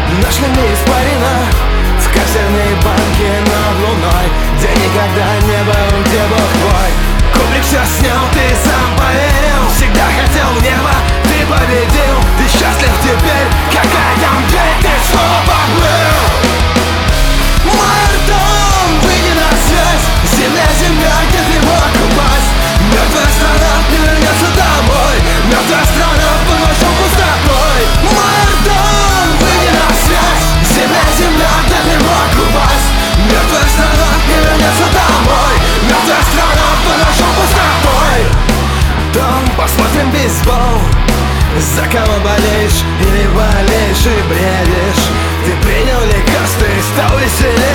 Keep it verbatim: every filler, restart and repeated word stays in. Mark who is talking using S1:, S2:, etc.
S1: Нашли мне испарина в консервной банке над луной, где никогда не был, где был твой. Кубрик все снял, ты сам поверил. Всегда хотел в небо, ты победил. Ты счастлив теперь, какая там дверь, ты снова поплыл. Мой дом, выйди на связь. Земля, земля, где ты мог упасть? Мертвая страна, ты вернется домой. Мертвая страна, под большой пустотой. Мой дом, выйди на связь. Земля, земля, где ты мог упасть? Мертвая страна, ты вернется домой. Мертвая страна, под большой пустотой. Дом, посмотрим бейсбол. За кого болеешь или болеешь и бредишь? Ты принял лекарства и стал веселее.